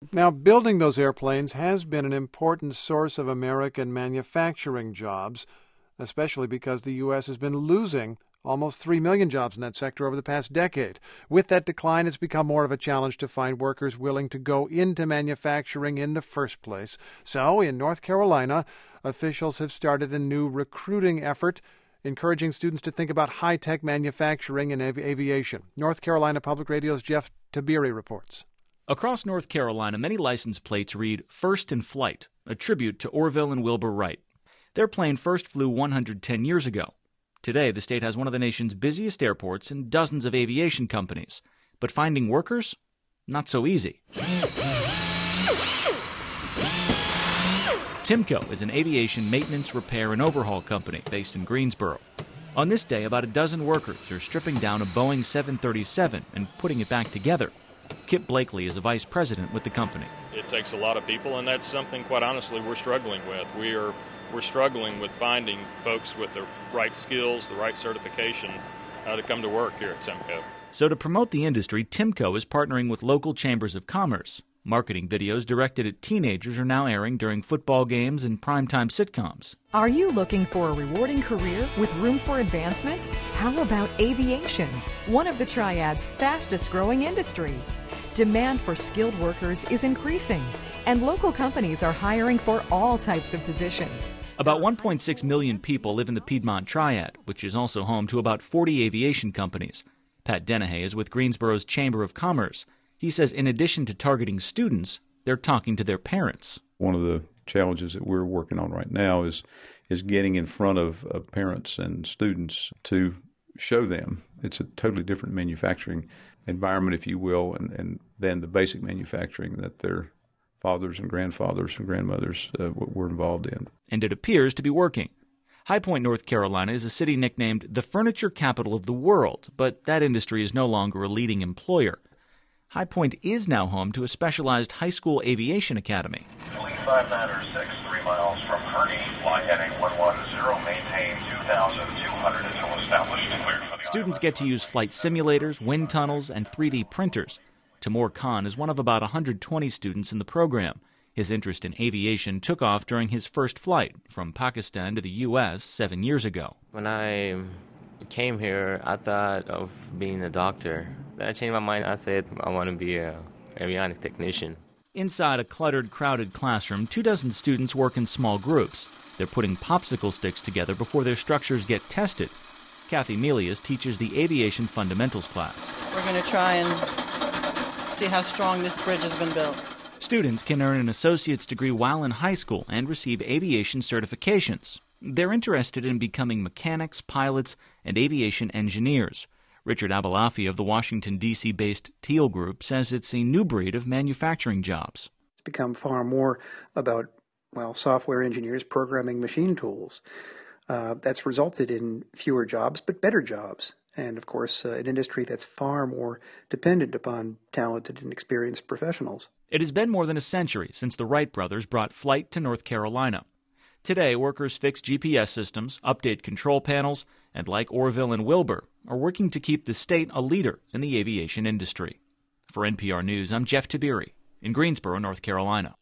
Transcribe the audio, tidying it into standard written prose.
Now, building those airplanes has been an important source of American manufacturing jobs, especially because the U.S. has been losing almost 3 million jobs in that sector over the past decade. With that decline, it's become more of a challenge to find workers willing to go into manufacturing in the first place. So, in North Carolina, officials have started a new recruiting effort encouraging students to think about high-tech manufacturing and aviation. North Carolina Public Radio's Jeff Tabiri reports. Across North Carolina, many license plates read First in Flight, a tribute to Orville and Wilbur Wright. Their plane first flew 110 years ago. Today, the state has one of the nation's busiest airports and dozens of aviation companies. But finding workers? Not so easy. Timco is an aviation maintenance, repair, and overhaul company based in Greensboro. On this day, about a dozen workers are stripping down a Boeing 737 and putting it back together. Kip Blakely is a vice president with the company. It takes a lot of people, and that's something, quite honestly, we're struggling with. We're struggling with finding folks with the right skills, the right certification to come to work here at Timco. So to promote the industry, Timco is partnering with local chambers of commerce. Marketing videos directed at teenagers are now airing during football games and primetime sitcoms. Are you looking for a rewarding career with room for advancement? How about aviation, one of the Triad's fastest growing industries? Demand for skilled workers is increasing, and local companies are hiring for all types of positions. About 1.6 million people live in the Piedmont Triad, which is also home to about 40 aviation companies. Pat Dennehy is with Greensboro's Chamber of Commerce. He says in addition to targeting students, they're talking to their parents. One of the challenges that we're working on right now is getting in front of parents and students to show them it's a totally different manufacturing environment, if you will, and than the basic manufacturing that their fathers and grandfathers and grandmothers were involved in. And it appears to be working. High Point, North Carolina is a city nicknamed the furniture capital of the world, but that industry is no longer a leading employer. High Point is now home to a specialized high school aviation academy. Police 5906, 3 miles from Kearney, fly heading 110, maintain 2,200 until established. Cleared for the Students get to use flight simulators, wind tunnels, and 3D printers. Timur Khan is one of about 120 students in the program. His interest in aviation took off during his first flight from Pakistan to the U.S. 7 years ago. When I came here, I thought of being a doctor. Then I changed my mind. I said I want to be an avionics technician. Inside a cluttered, crowded classroom, 24 students work in small groups. They're putting popsicle sticks together before their structures get tested. Kathy Melius teaches the Aviation Fundamentals class. We're going to try and see how strong this bridge has been built. Students can earn an associate's degree while in high school and receive aviation certifications. They're interested in becoming mechanics, pilots, and aviation engineers. Richard Abalafi of the Washington, D.C.-based Teal Group says it's a new breed of manufacturing jobs. It's become far more about, software engineers programming machine tools. That's resulted in fewer jobs, but better jobs. And, of course, an industry that's far more dependent upon talented and experienced professionals. It has been more than a century since the Wright brothers brought flight to North Carolina. Today, workers fix GPS systems, update control panels, and like Orville and Wilbur, are working to keep the state a leader in the aviation industry. For NPR News, I'm Jeff Tabiri in Greensboro, North Carolina.